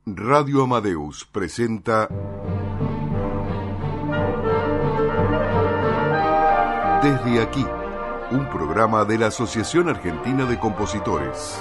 Radio Amadeus presenta Desde aquí, un programa de la Asociación Argentina de Compositores.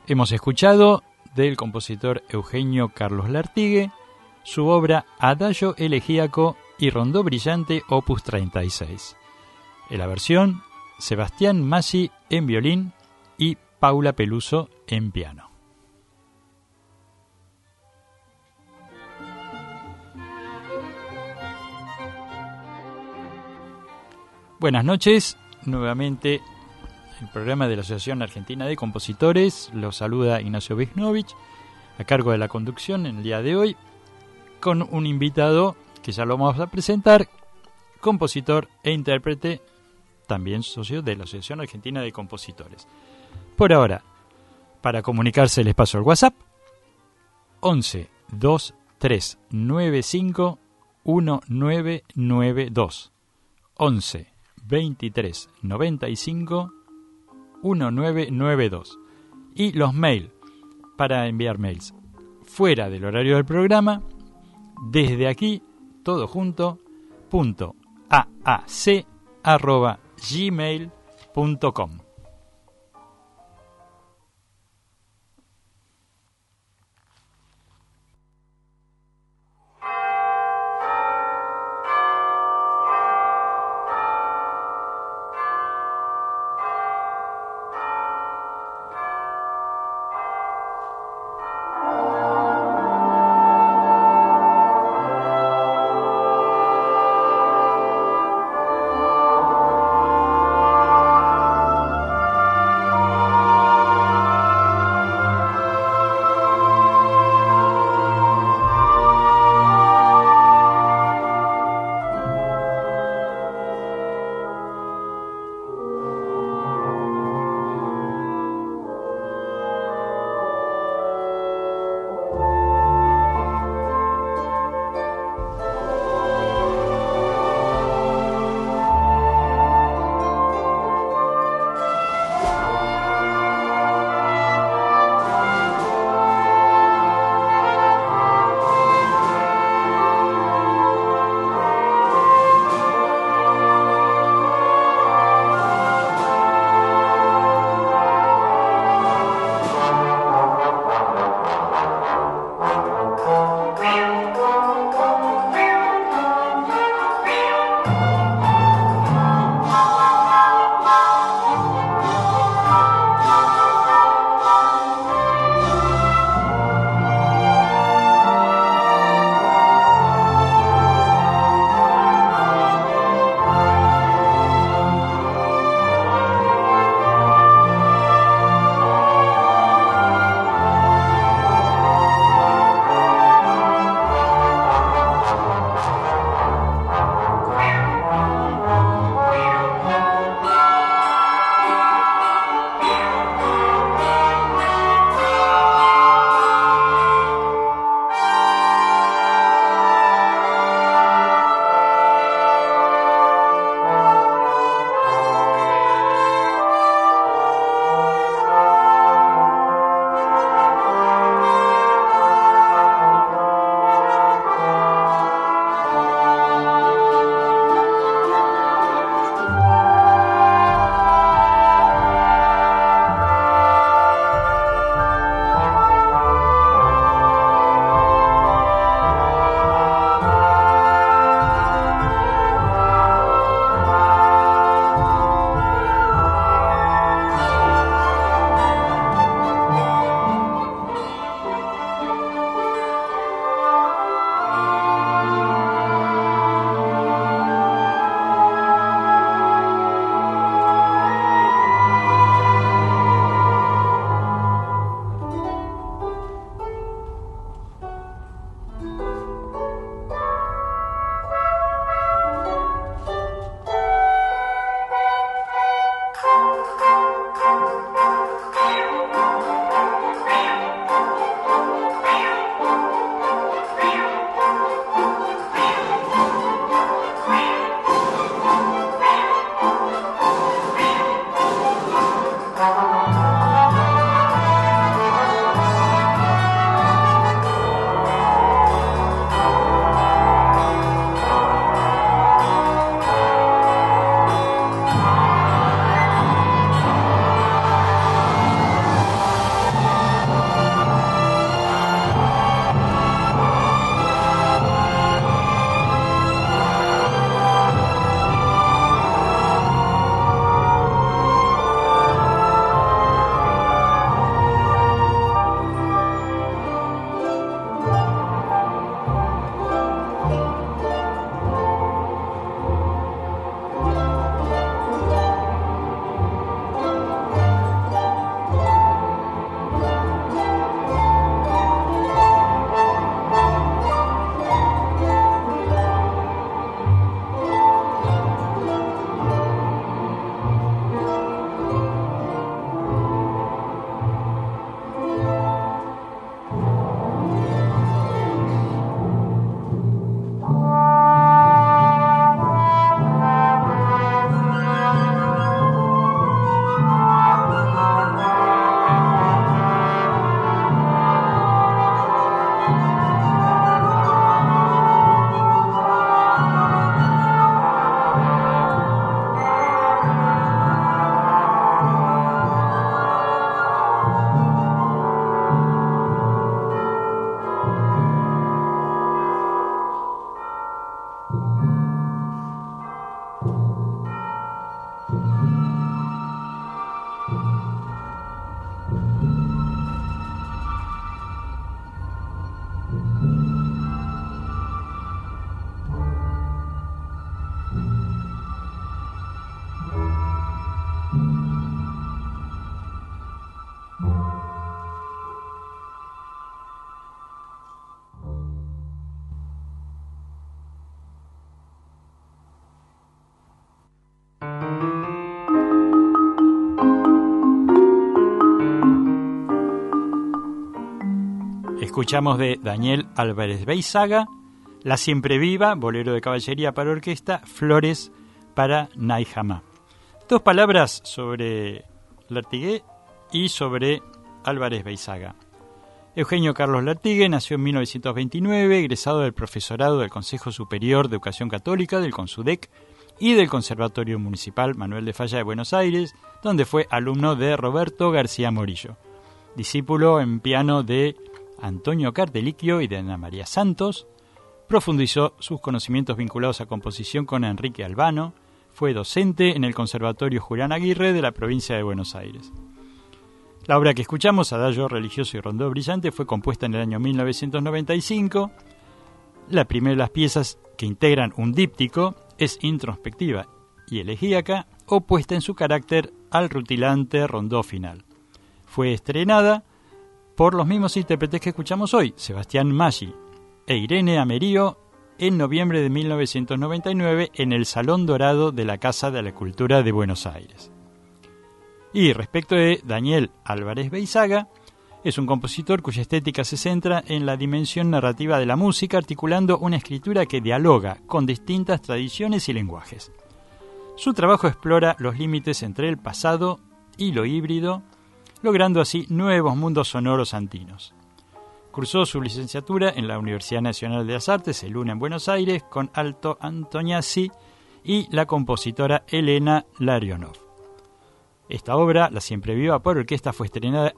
Hemos escuchado del compositor Eugenio Carlos Lartigue su obra Adagio Elegíaco y Rondó Brillante Opus 36. En la versión, Sebastián Massi en violín y Paula Peluso en piano. Buenas noches, nuevamente el programa de la Asociación Argentina de Compositores. Los saluda Ignacio Visnovich, a cargo de la conducción en el día de hoy, con un invitado que ya lo vamos a presentar, compositor e intérprete, también socio de la Asociación Argentina de Compositores. Por ahora, para comunicarse les paso el WhatsApp, 11 23 95 1992, 11 23 95 1992, y los mails para enviar mails fuera del horario del programa, desde aquí, todo junto, .aac@gmail.com. Escuchamos de Daniel Álvarez Beizaga, La Siempre Viva, bolero de caballería para orquesta, Flores para Naijamá. Dos palabras sobre Lartigué y sobre Álvarez Beizaga. Eugenio Carlos Lartigue nació en 1929, egresado del profesorado del Consejo Superior de Educación Católica, del CONSUDEC, y del Conservatorio Municipal Manuel de Falla de Buenos Aires, donde fue alumno de Roberto García Morillo. Discípulo en piano de Antonio Cardelicchio y de Ana María Santos, profundizó sus conocimientos vinculados a composición con Enrique Albano, fue docente en el Conservatorio Julián Aguirre de la provincia de Buenos Aires. La obra que escuchamos, Adagio Religioso y Rondó Brillante, fue compuesta en el año 1995. La primera de las piezas que integran un díptico es introspectiva y elegíaca, opuesta en su carácter al rutilante rondó final. Fue estrenada por los mismos intérpretes que escuchamos hoy, Sebastián Maggi e Irene Amerio, en noviembre de 1999 en el Salón Dorado de la Casa de la Cultura de Buenos Aires. Y respecto de Daniel Álvarez Beizaga, es un compositor cuya estética se centra en la dimensión narrativa de la música, articulando una escritura que dialoga con distintas tradiciones y lenguajes. Su trabajo explora los límites entre el pasado y lo híbrido, logrando así nuevos mundos sonoros andinos. Cursó su licenciatura en la Universidad Nacional de las Artes, el UNA en Buenos Aires, con Alto Antoniazzi y la compositora Elena Larionov. Esta obra, La Siempre Viva por orquesta, fue estrenada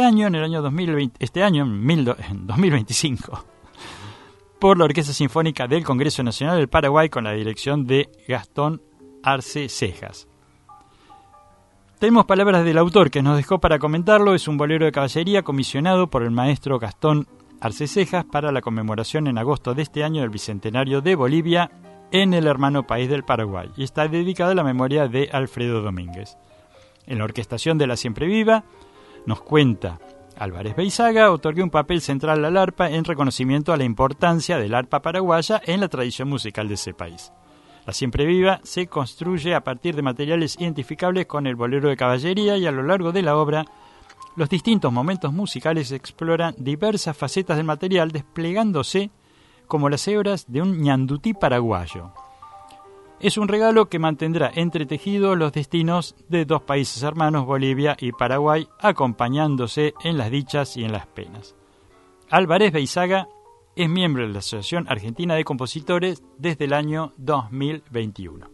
en 2025, por la Orquesta Sinfónica del Congreso Nacional del Paraguay con la dirección de Gastón Arce Cejas. Tenemos palabras del autor que nos dejó para comentarlo. Es un bolero de caballería comisionado por el maestro Gastón Arce Cejas para la conmemoración en agosto de este año del Bicentenario de Bolivia en el hermano país del Paraguay, y está dedicado a la memoria de Alfredo Domínguez. En la orquestación de La Siempre Viva, nos cuenta Álvarez Beizaga, otorgó un papel central al arpa en reconocimiento a la importancia del arpa paraguaya en la tradición musical de ese país. La Siempre Viva se construye a partir de materiales identificables con el bolero de caballería, y a lo largo de la obra, los distintos momentos musicales exploran diversas facetas del material, desplegándose como las hebras de un ñandutí paraguayo. Es un regalo que mantendrá entretejidos los destinos de dos países hermanos, Bolivia y Paraguay, acompañándose en las dichas y en las penas. Álvarez Beizaga es miembro de la Asociación Argentina de Compositores desde el año 2021.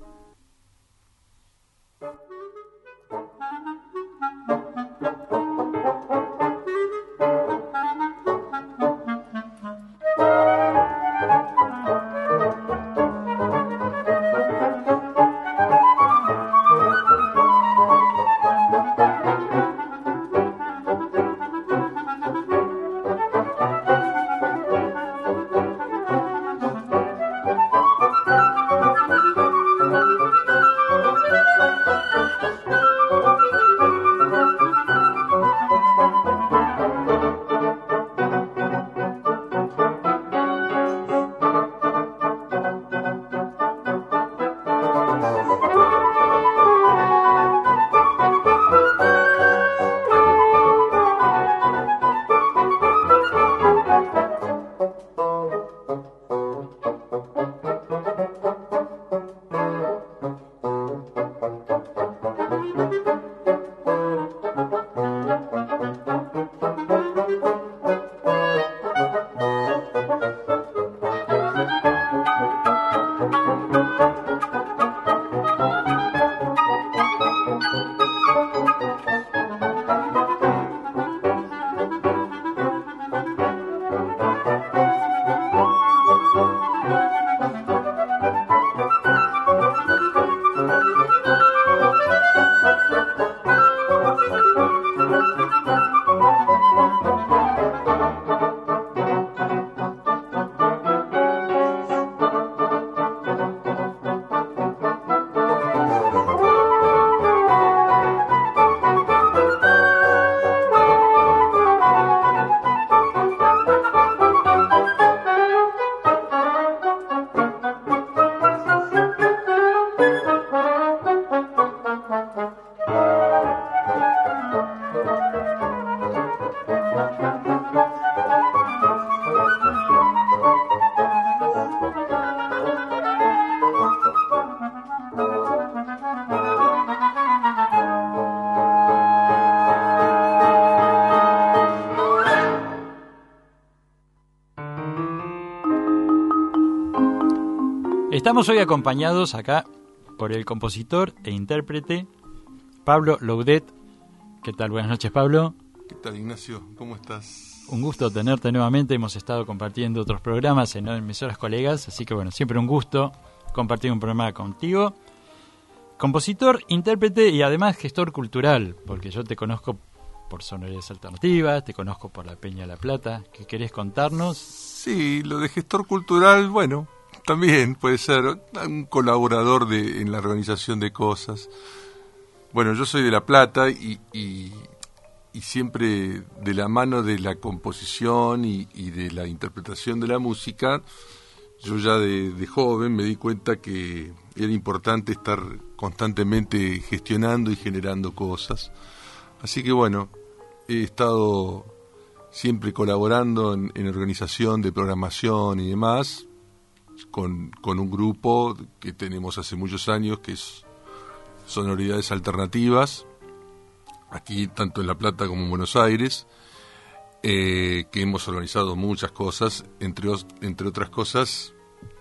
Estamos hoy acompañados acá por el compositor e intérprete Pablo Loudet. ¿Qué tal? Buenas noches, Pablo. ¿Qué tal, Ignacio? ¿Cómo estás? Un gusto tenerte nuevamente. Hemos estado compartiendo otros programas en emisoras colegas, así que bueno, siempre un gusto compartir un programa contigo. Compositor, intérprete y además gestor cultural, porque yo te conozco por Sonoridades Alternativas, te conozco por la Peña de la Plata. ¿Qué querés contarnos? Sí, lo de gestor cultural, bueno, también puede ser un colaborador en la organización de cosas. Bueno, yo soy de La Plata y siempre de la mano de la composición y de la interpretación de la música, yo ya de joven me di cuenta que era importante estar constantemente gestionando y generando cosas. Así que bueno, he estado siempre colaborando en organización de programación y demás, con un grupo que tenemos hace muchos años, que es Sonoridades Alternativas, aquí tanto en La Plata como en Buenos Aires, que hemos organizado muchas cosas, entre otras cosas,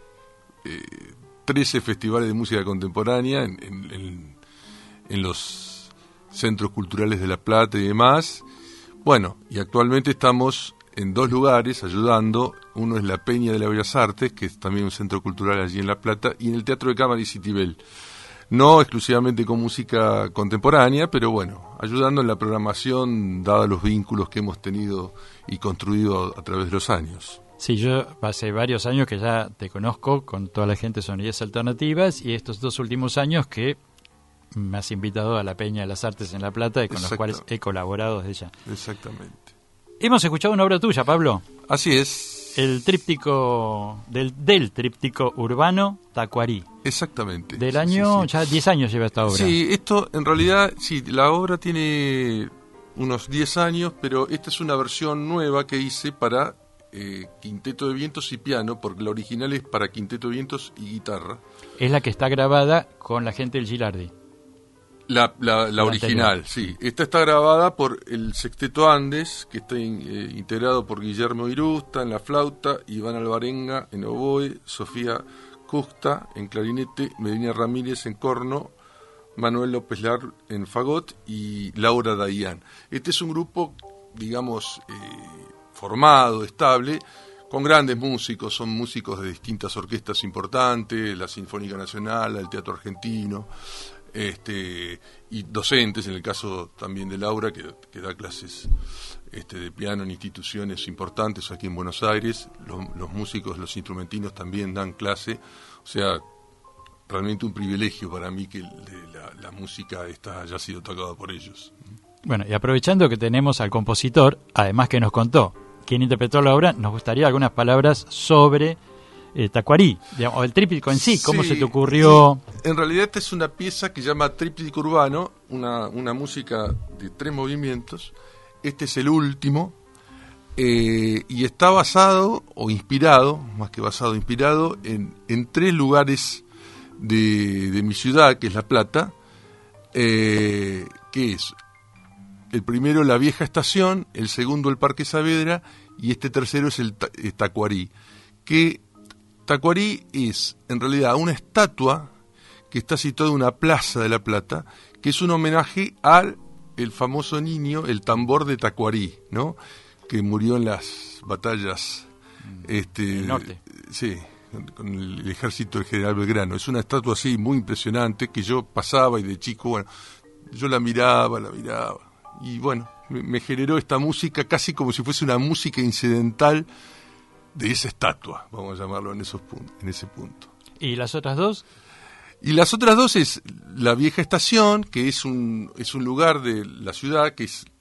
13 festivales de música contemporánea en los centros culturales de La Plata y demás. Bueno, y actualmente estamos en 2 lugares ayudando. Uno es la Peña de las Bellas Artes, que es también un centro cultural allí en La Plata, y en el Teatro de Cámara y Citibel. No exclusivamente con música contemporánea, pero bueno, ayudando en la programación, dada los vínculos que hemos tenido y construido a través de los años. Sí, yo hace varios años que ya te conozco con toda la gente de Sonoridades Alternativas, y estos 2 últimos años que me has invitado a la Peña de las Artes en La Plata y con los cuales he colaborado desde ya. Exactamente. Hemos escuchado una obra tuya, Pablo. Así es. El tríptico del tríptico urbano Tacuarí. Exactamente. Del año, sí. Ya 10 años lleva esta obra. Sí, esto en realidad, sí, la obra tiene unos 10 años, pero esta es una versión nueva que hice para quinteto de vientos y piano, porque la original es para quinteto de vientos y guitarra. Es la que está grabada con la gente del Gilardi. La original, anterior. sí. Esta está grabada por el Sexteto Andes, que está integrado por Guillermo Irusta en la flauta, Iván Alvarenga en oboe, Sofía Justa en clarinete, Medina Ramírez en corno, Manuel López Lar en fagot y Laura Dayan. Este es un grupo, digamos, formado, estable, con grandes músicos. Son músicos de distintas orquestas importantes, la Sinfónica Nacional, el Teatro Argentino, y docentes, en el caso también de Laura, que da clases de piano en instituciones importantes aquí en Buenos Aires. Los músicos, los instrumentinos también dan clase. O sea, realmente un privilegio para mí que la música haya sido tocada por ellos. Bueno, y aprovechando que tenemos al compositor, además que nos contó quién interpretó la obra, nos gustaría algunas palabras sobre Tacuarí, o el tríptico en sí. ¿Cómo se te ocurrió? En realidad esta es una pieza que se llama Tríptico Urbano, una música de 3 movimientos. Este es el último, y está basado, o inspirado, más que basado, inspirado en 3 lugares de mi ciudad, que es La Plata, que es el primero la Vieja Estación, el segundo el Parque Saavedra, y este tercero es el Tacuarí. Que Tacuarí es en realidad una estatua que está situada en una plaza de La Plata, que es un homenaje al el famoso niño, el tambor de Tacuarí, ¿no? Que murió en las batallas del norte. Sí, con el ejército del general Belgrano. Es una estatua así muy impresionante que yo pasaba y de chico, bueno, yo la miraba y bueno, me generó esta música casi como si fuese una música incidental de esa estatua, vamos a llamarlo en ese punto. ¿Y las otras 2? Y las otras 2 es la Vieja Estación, que es un lugar de la ciudad, que es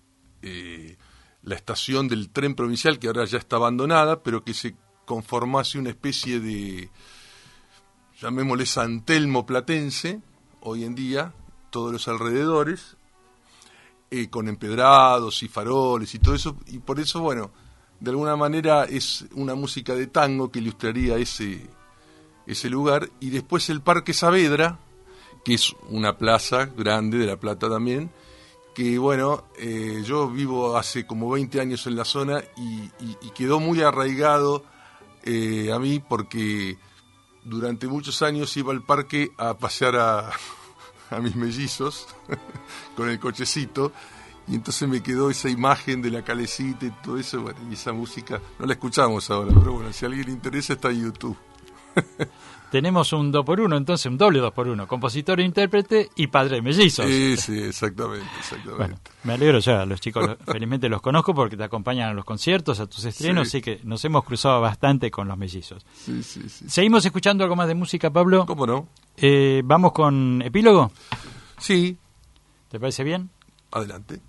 la estación del tren provincial, que ahora ya está abandonada, pero que se conformó así una especie de, llamémosle San Telmo platense, hoy en día, todos los alrededores, con empedrados y faroles y todo eso, y por eso, bueno, de alguna manera es una música de tango que ilustraría ese lugar. Y después el Parque Saavedra, que es una plaza grande de La Plata también, que bueno, yo vivo hace como 20 años en la zona y quedó muy arraigado a mí, porque durante muchos años iba al parque a pasear a mis mellizos con el cochecito, y entonces me quedó esa imagen de la calecita y todo eso, bueno, y esa música no la escuchamos ahora, pero bueno, si a alguien le interesa está en YouTube. Tenemos un 2x1, entonces un doble 2x1, compositor, intérprete y padre de mellizos. Sí, exactamente. Bueno, me alegro ya, los chicos felizmente los conozco porque te acompañan a los conciertos, a tus estrenos, así que nos hemos cruzado bastante con los mellizos. Sí. ¿Seguimos escuchando algo más de música, Pablo? ¿Cómo no? ¿Vamos con epílogo? Sí. ¿Te parece bien? Adelante.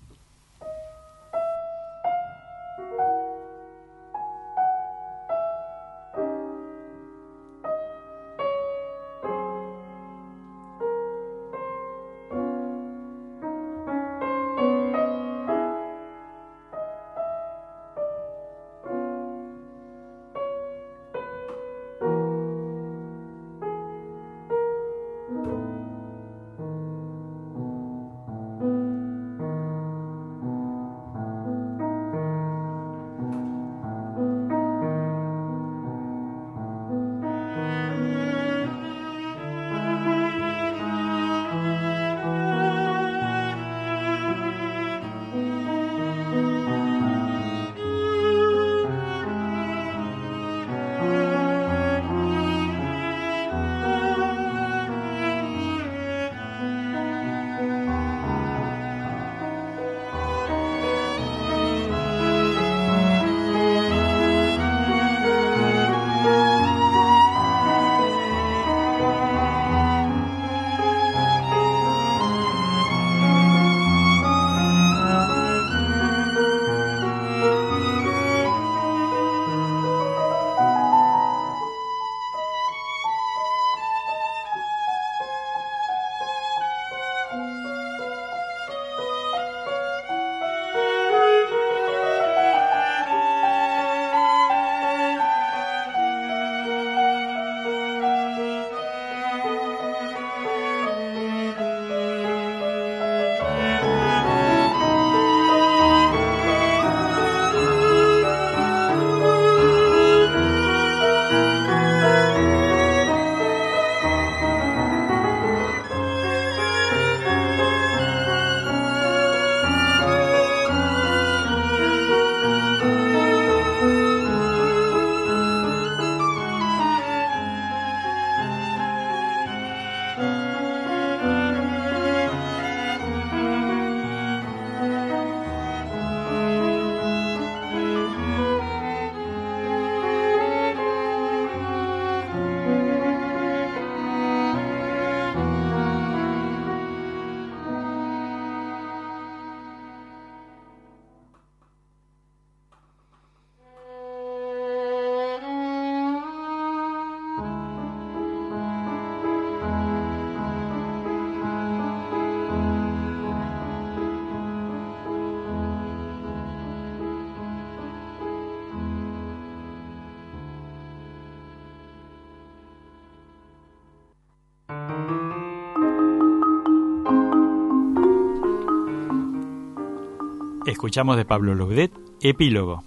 Escuchamos de Pablo Loudet, Epílogo,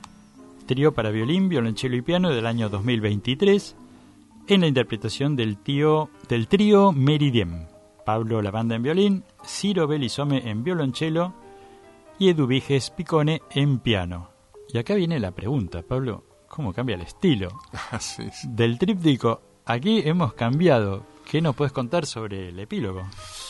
trío para violín, violonchelo y piano del año 2023, en la interpretación del trío Meridiem. Pablo Lavanda en violín, Ciro Belisome en violonchelo y Eduviges Picone en piano. Y acá viene la pregunta, Pablo, ¿cómo cambia el estilo? Sí. Del tríptico, aquí hemos cambiado. ¿Qué nos puedes contar sobre el epílogo?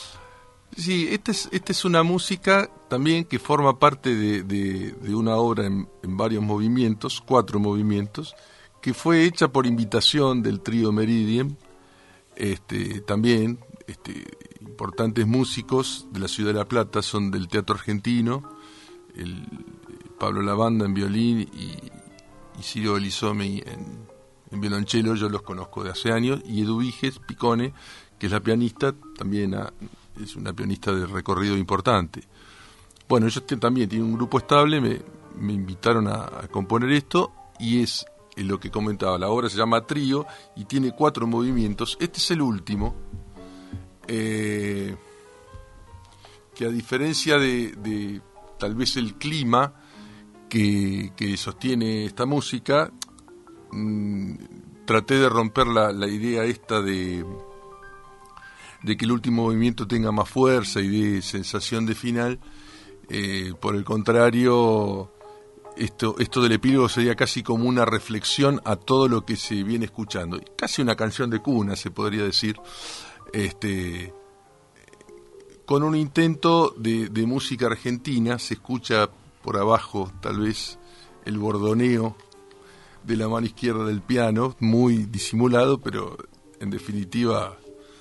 Sí, esta es una música también que forma parte de una obra en varios movimientos, 4 movimientos, que fue hecha por invitación del trío Meridiem, también importantes músicos de la ciudad de La Plata, son del Teatro Argentino, Pablo Lavanda en violín y Ciro Belisome en violonchelo, yo los conozco de hace años, y Eduviges Picone, que es la pianista, también es una pianista de recorrido importante. Bueno, ellos también tienen un grupo estable, me invitaron a componer esto, y es lo que comentaba, la obra se llama Trío y tiene 4 movimientos. Este es el último, que a diferencia de tal vez el clima que sostiene esta música, traté de romper la idea esta de que el último movimiento tenga más fuerza y de sensación de final. Por el contrario, esto del epílogo sería casi como una reflexión a todo lo que se viene escuchando. Casi una canción de cuna, se podría decir, con un intento de música argentina. Se escucha por abajo tal vez el bordoneo de la mano izquierda del piano, muy disimulado, pero en definitiva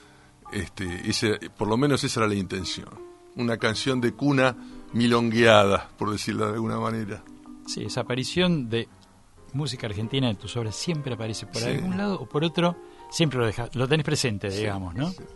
por lo menos esa era la intención. Una canción de cuna milongueada, por decirlo de alguna manera. Sí, esa aparición de música argentina en tus obras siempre aparece por Sí. algún lado o por otro, siempre lo tenés presente, digamos, ¿no? Sí.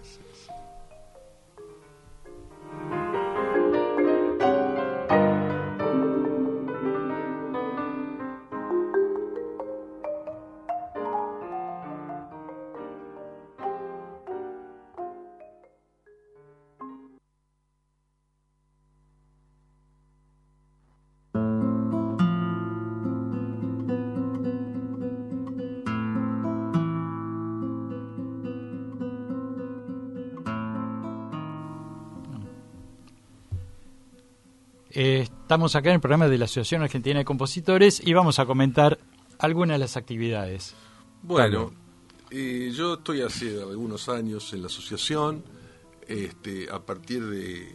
Estamos acá en el programa de la Asociación Argentina de Compositores y vamos a comentar algunas de las actividades. Bueno, yo estoy hace algunos años en la asociación, a partir de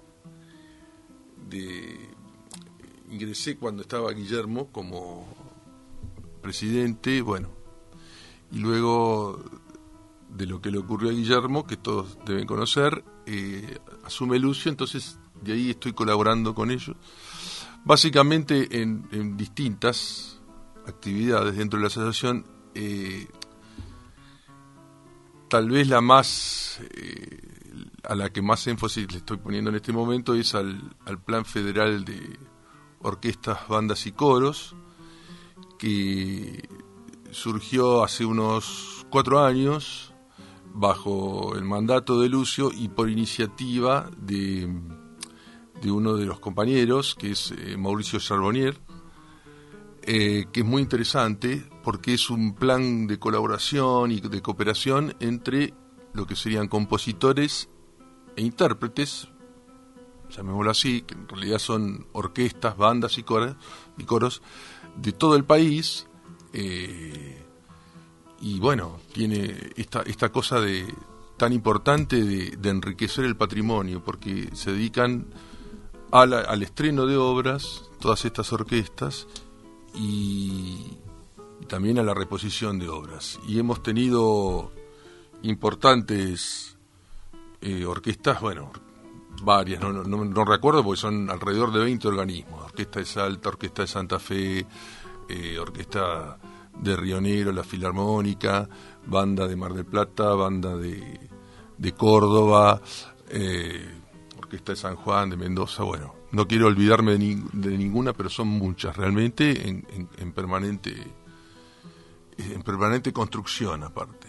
ingresé cuando estaba Guillermo como presidente, bueno, y luego de lo que le ocurrió a Guillermo, que todos deben conocer, asume Lucio, entonces de ahí estoy colaborando con ellos, básicamente en distintas actividades dentro de la asociación. Tal vez la más a la que más énfasis le estoy poniendo en este momento es al Plan Federal de Orquestas, Bandas y Coros, que surgió hace unos 4 años bajo el mandato de Lucio y por iniciativa de uno de los compañeros, que es Mauricio Charbonnier, que es muy interesante porque es un plan de colaboración y de cooperación entre lo que serían compositores e intérpretes, llamémoslo así, que en realidad son orquestas, bandas y coros de todo el país, y bueno, tiene esta cosa tan importante de enriquecer el patrimonio, porque se dedican al estreno de obras, todas estas orquestas, y también a la reposición de obras. Y hemos tenido importantes orquestas, bueno, varias, no recuerdo porque son alrededor de 20 organismos: Orquesta de Salta, Orquesta de Santa Fe, Orquesta de Río Negro, la Filarmónica, Banda de Mar del Plata, Banda de Córdoba, Orquesta de San Juan, de Mendoza. Bueno, no quiero olvidarme de ninguna, pero son muchas realmente, en permanente construcción aparte.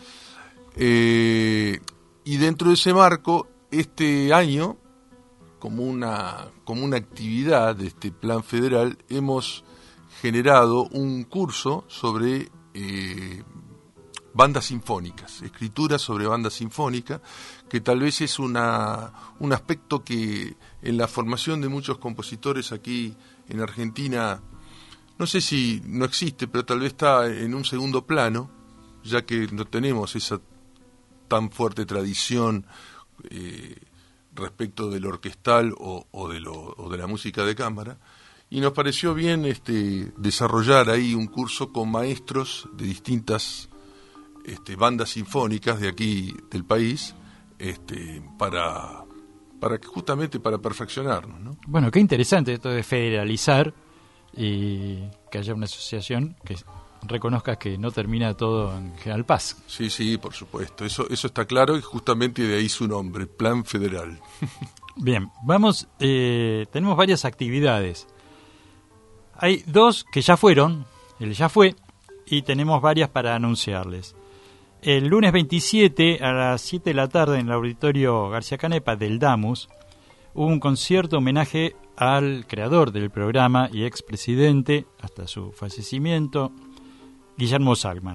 Y dentro de ese marco, este año, como una actividad de este plan federal, hemos generado un curso sobre bandas sinfónicas, escrituras sobre bandas sinfónicas, que tal vez es un aspecto que en la formación de muchos compositores aquí en Argentina, no sé si no existe, pero tal vez está en un segundo plano, ya que no tenemos esa tan fuerte tradición respecto del orquestal o de la música de cámara. Y nos pareció bien desarrollar ahí un curso con maestros de distintas bandas sinfónicas de aquí del país, justamente para perfeccionarnos, ¿no? Bueno, qué interesante esto de federalizar y que haya una asociación que reconozca que no termina todo en General Paz. Sí, por supuesto, eso está claro, y justamente de ahí su nombre, Plan Federal. Bien, vamos, tenemos varias actividades. Hay 2 que ya fueron, el ya fue, y tenemos varias para anunciarles. El lunes 27 a las 7 de la tarde en el Auditorio García Canepa del Damus hubo un concierto homenaje al creador del programa y expresidente hasta su fallecimiento, Guillermo Salman.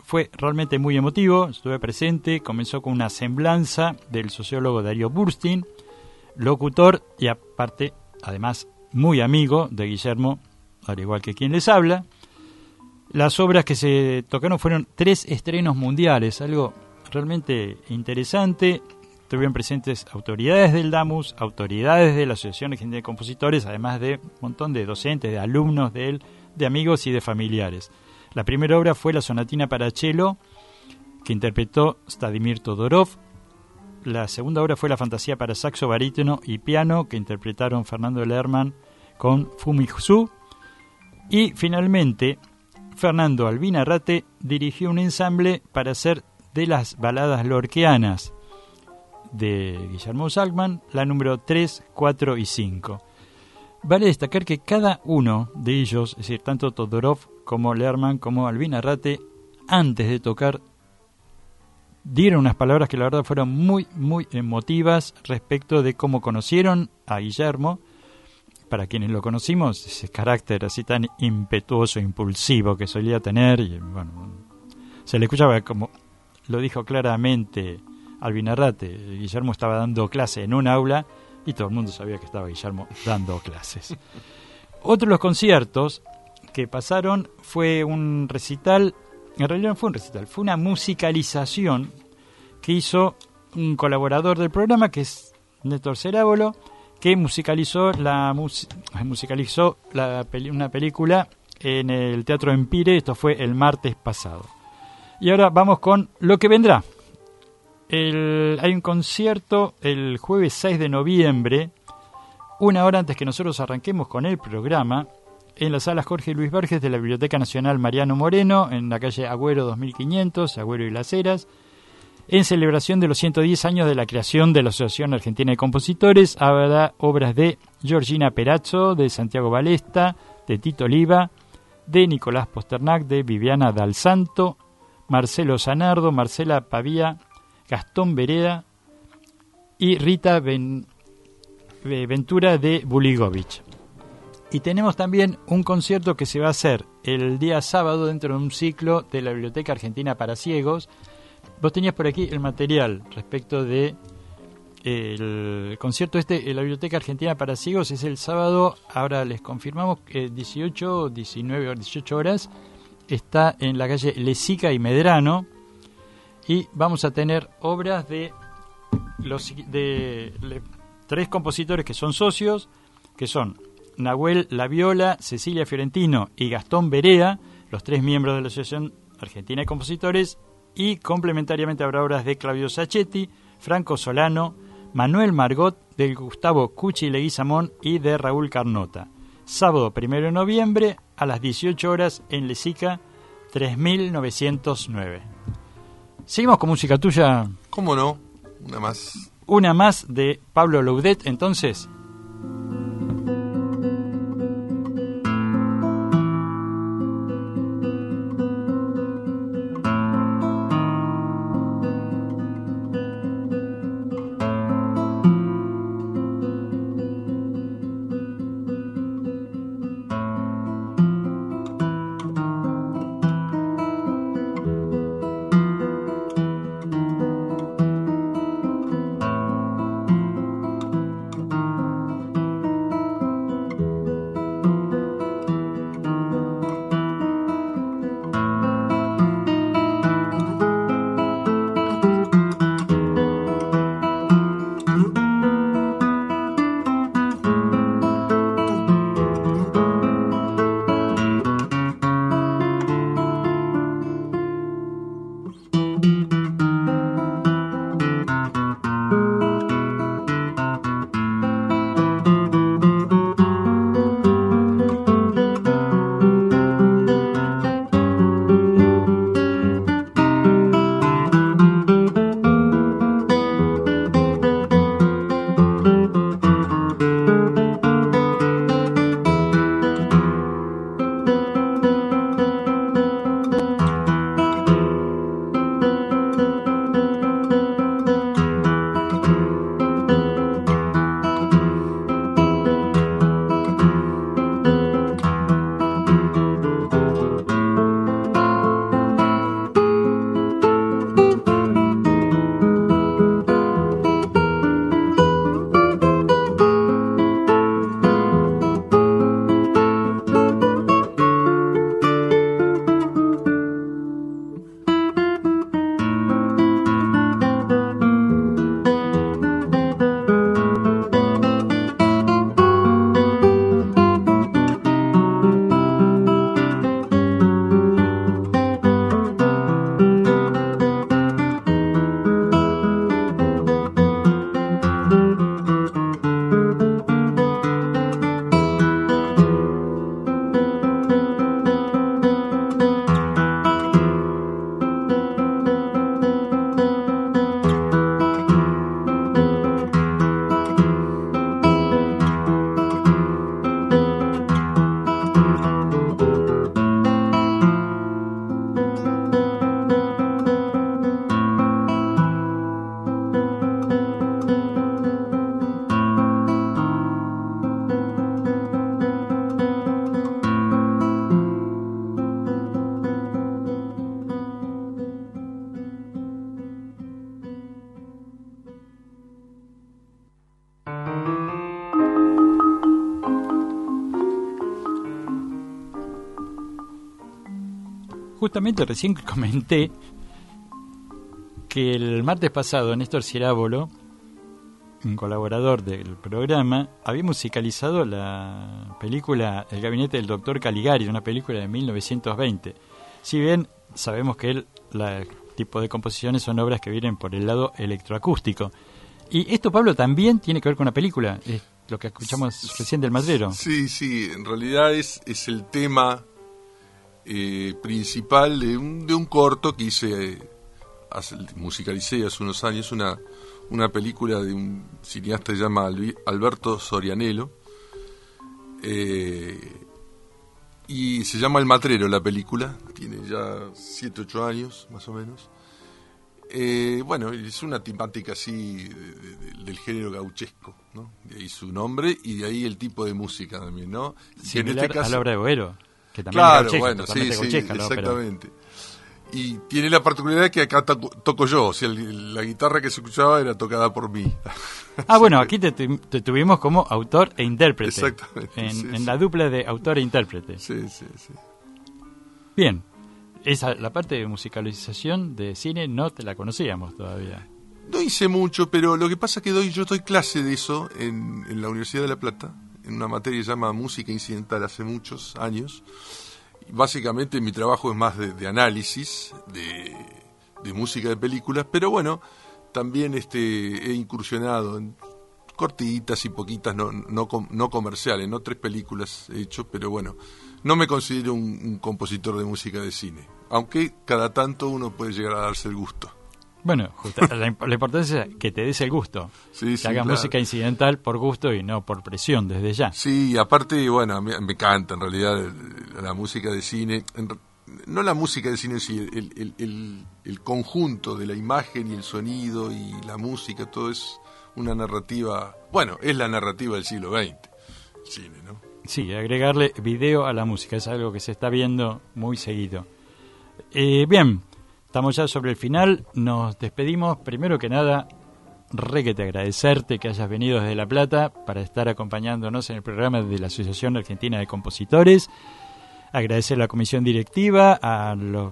fue realmente muy emotivo, estuve presente, comenzó con una semblanza del sociólogo Darío Burstein, locutor y aparte, además, muy amigo de Guillermo, al igual que quien les habla. Las obras que se tocaron fueron 3 estrenos mundiales, algo realmente interesante. Estuvieron presentes autoridades del DAMUS, autoridades de la Asociación Argentina de Compositores, además de un montón de docentes, de alumnos de él, de amigos y de familiares. La primera obra fue la Sonatina para cello, que interpretó Vladimir Todorov. La segunda obra fue la Fantasía para saxo, barítono y piano, que interpretaron Fernando Lerman con Fumi Xu. Y finalmente, Fernando Albinarrate dirigió un ensamble para hacer de las baladas lorquianas de Guillermo Salkman, la número 3, 4 y 5. Vale destacar que cada uno de ellos, es decir, tanto Todorov como Lerman como Albinarrate, antes de tocar, dieron unas palabras que la verdad fueron muy, muy emotivas respecto de cómo conocieron a Guillermo. Para quienes lo conocimos, ese carácter así tan impetuoso, impulsivo que solía tener, y bueno, se le escuchaba como lo dijo claramente Albinarrate. Guillermo estaba dando clase en un aula y todo el mundo sabía que estaba Guillermo dando clases. Otro de los conciertos que pasaron fue un recital, en realidad no fue un recital, fue una musicalización que hizo un colaborador del programa, que es Néstor Cerábolo, que musicalizó una película en el Teatro Empire. Esto fue el martes pasado. Y ahora vamos con lo que vendrá. Hay un concierto el jueves 6 de noviembre, una hora antes que nosotros arranquemos con el programa, en la sala Jorge Luis Borges de la Biblioteca Nacional Mariano Moreno, en la calle Agüero 2500, Agüero y Las Heras, en celebración de los 110 años de la creación de la Asociación Argentina de Compositores. Habrá obras de Georgina Perazzo, de Santiago Balesta, de Tito Oliva, de Nicolás Posternak, de Viviana Dal Santo, Marcelo Zanardo, Marcela Pavía, Gastón Vereda y Rita Ventura de Buligovich. Y tenemos también un concierto que se va a hacer el día sábado dentro de un ciclo de la Biblioteca Argentina para Ciegos. Vos tenías por aquí el material respecto de el concierto en la Biblioteca Argentina para Ciegos. Es el sábado, ahora les confirmamos, 18 horas. Está en la calle Lesica y Medrano. Y vamos a tener obras de 3 compositores que son socios, que son Nahuel Laviola, Cecilia Fiorentino y Gastón Vereda, los 3 miembros de la Asociación Argentina de Compositores. Y complementariamente habrá obras de Claudio Sacchetti, Franco Solano, Manuel Margot, de Gustavo Cuchi Leguizamón y de Raúl Carnota. Sábado 1 de noviembre a las 18 horas en Lesica 3909. Seguimos con música tuya. ¿Cómo no? Una más. Una más de Pablo Loudet, entonces. justamente recién comenté que el martes pasado Néstor Cirábolo, un colaborador del programa, había musicalizado la película El gabinete del doctor Caligari, una película de 1920. Si bien sabemos que el tipo de composiciones son obras que vienen por el lado electroacústico. Y esto, Pablo, también tiene que ver con una película, es lo que escuchamos recién del Madrero. Sí, en realidad es el tema principal de un corto que musicalicé hace unos años, una película de un cineasta que se llama Alberto Sorianello, y se llama El Matrero la película, tiene ya 7, 8 años más o menos. Bueno, es una temática así del género gauchesco, ¿no? De ahí su nombre y de ahí el tipo de música también, ¿no? Similar en este caso, a la obra de Boero, que también claro, es gauchesca, bueno, totalmente gauchesca, ¿no? exactamente. Y tiene la particularidad que acá toco yo, o sea, la guitarra que se escuchaba era tocada por mí. Bueno, aquí te tuvimos como autor e intérprete. Exactamente. En la dupla de autor e intérprete. Sí. Bien, la parte de musicalización de cine no te la conocíamos todavía. No hice mucho, pero lo que pasa es que yo doy clase de eso en la Universidad de La Plata, en una materia que se llama Música Incidental hace muchos años. Básicamente mi trabajo es más de análisis de música de películas, pero bueno, también he incursionado en cortitas y poquitas, no comerciales, no 3 películas he hecho, pero bueno, no me considero un compositor de música de cine, aunque cada tanto uno puede llegar a darse el gusto. Bueno, la importancia es que te des el gusto, que hagas claro. música incidental por gusto y no por presión desde ya. Sí, aparte, bueno, me encanta en realidad la música de cine, no la música de cine, sí, el conjunto de la imagen y el sonido y la música, todo es una narrativa, bueno, es la narrativa del siglo XX, el cine, ¿no? Sí, agregarle video a la música es algo que se está viendo muy seguido. Bien, estamos ya sobre el final, nos despedimos. Primero que nada, requete agradecerte que hayas venido desde La Plata para estar acompañándonos en el programa de la Asociación Argentina de Compositores. Agradecer a la comisión directiva, a los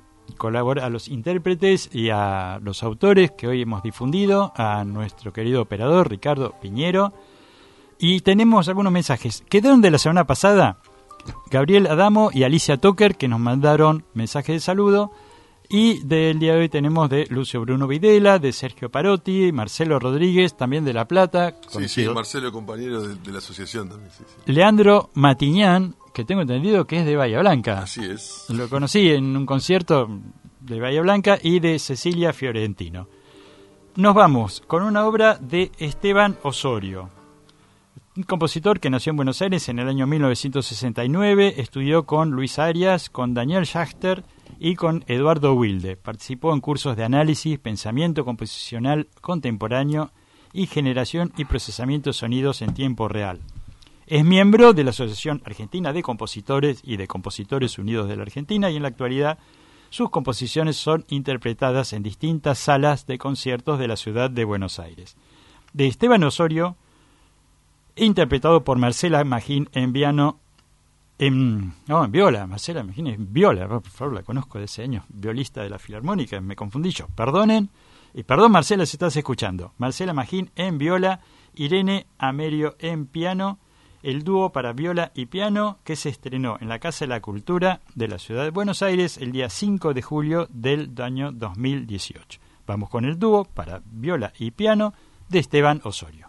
intérpretes y a los autores que hoy hemos difundido, a nuestro querido operador Ricardo Piñero. Y tenemos algunos mensajes. Quedaron de la semana pasada Gabriel Adamo y Alicia Toker, que nos mandaron mensajes de saludo. Y del día de hoy tenemos de Lucio Bruno Videla, de Sergio Parotti, Marcelo Rodríguez, también de La Plata. Sí, Marcelo, compañero de la asociación también. Sí. Leandro Matiñán, que tengo entendido que es de Bahía Blanca. Así es. Lo conocí en un concierto de Bahía Blanca, y de Cecilia Fiorentino. Nos vamos con una obra de Esteban Osorio, un compositor que nació en Buenos Aires en el año 1969, estudió con Luis Arias, con Daniel Schachter y con Eduardo Wilde. Participó en cursos de análisis, pensamiento composicional contemporáneo y generación y procesamiento de sonidos en tiempo real. Es miembro de la Asociación Argentina de Compositores y de Compositores Unidos de la Argentina, y en la actualidad sus composiciones son interpretadas en distintas salas de conciertos de la ciudad de Buenos Aires. De Esteban Osorio, interpretado por Marcela Magín en piano, en viola. Marcela Magín es viola, por favor, la conozco de ese año, violista de la Filarmónica, me confundí yo, perdonen, y perdón Marcela si estás escuchando. Marcela Magín en viola, Irene Amerio en piano, el dúo para viola y piano que se estrenó en la Casa de la Cultura de la Ciudad de Buenos Aires el día 5 de julio del año 2018. Vamos con el dúo para viola y piano de Esteban Osorio.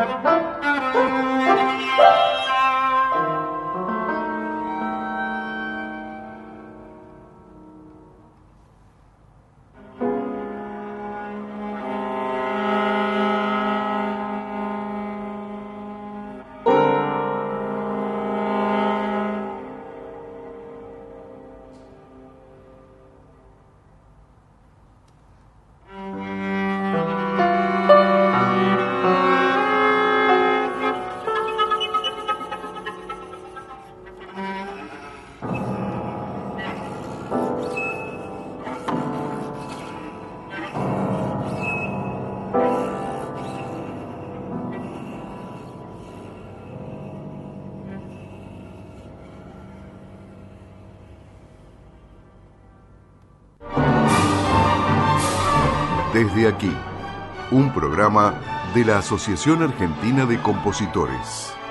Desde aquí, un programa de la Asociación Argentina de Compositores.